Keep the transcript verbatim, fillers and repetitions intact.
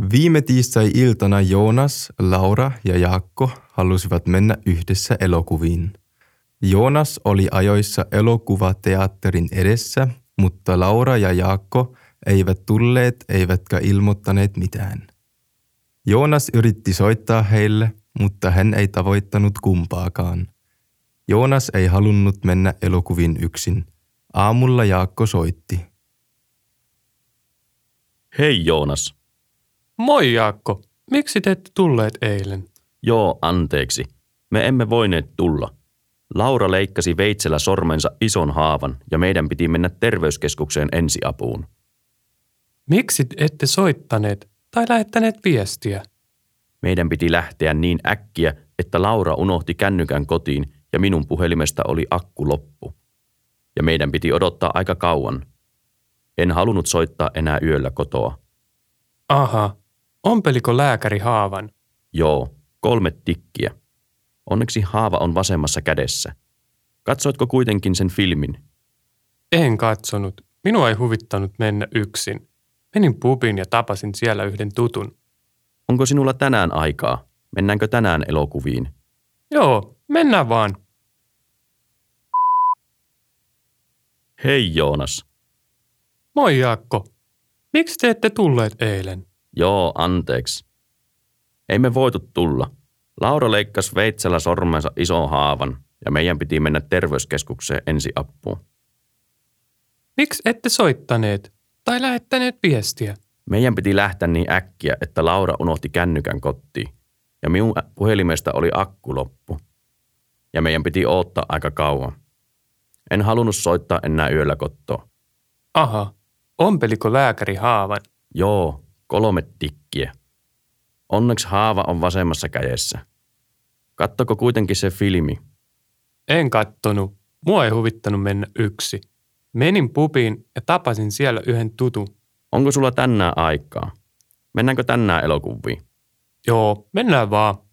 Viime tiistai-iltana Joonas, Laura ja Jaakko halusivat mennä yhdessä elokuviin. Joonas oli ajoissa elokuvateatterin edessä, mutta Laura ja Jaakko eivät tulleet eivätkä ilmoittaneet mitään. Joonas yritti soittaa heille, mutta hän ei tavoittanut kumpaakaan. Joonas ei halunnut mennä elokuviin yksin. Aamulla Jaakko soitti. Hei Joonas. Moi Jaakko. Miksi te ette tulleet eilen? Joo, anteeksi. Me emme voineet tulla. Laura leikkasi veitsellä sormensa ison haavan ja meidän piti mennä terveyskeskukseen ensiapuun. Miksi ette soittaneet tai lähettäneet viestiä? Meidän piti lähteä niin äkkiä, että Laura unohti kännykän kotiin ja minun puhelimesta oli akku loppu. Ja meidän piti odottaa aika kauan. En halunnut soittaa enää yöllä kotoa. Aha. Ompeliko lääkäri haavan? Joo, kolme tikkiä. Onneksi haava on vasemmassa kädessä. Katsoitko kuitenkin sen filmin? En katsonut. Minua ei huvittanut mennä yksin. Menin pubiin ja tapasin siellä yhden tutun. Onko sinulla tänään aikaa? Mennäänkö tänään elokuviin? Joo, mennään vaan. Hei Joonas. Moi Jaakko. Miksi te ette tulleet eilen? Joo, anteeksi. Ei me voitu tulla. Laura leikkasi veitsellä sormensa ison haavan ja meidän piti mennä terveyskeskukseen ensiapuun. Miksi ette soittaneet tai lähettäneet viestiä? Meidän piti lähteä niin äkkiä, että Laura unohti kännykän kotiin ja minun puhelimesta oli akku loppu. Ja meidän piti odottaa aika kauan. En halunnut soittaa enää yöllä kotoa. Aha, ompeliko lääkäri haavan? Joo, kolme tikkiä. Onneksi haava on vasemmassa kädessä. Kattoko kuitenkin se filmi? En kattonut. Mua ei huvittanut mennä yksi. Menin pubiin ja tapasin siellä yhden tutun. Onko sulla tänään aikaa? Mennäänkö tänään elokuviin? Joo, mennään vaan.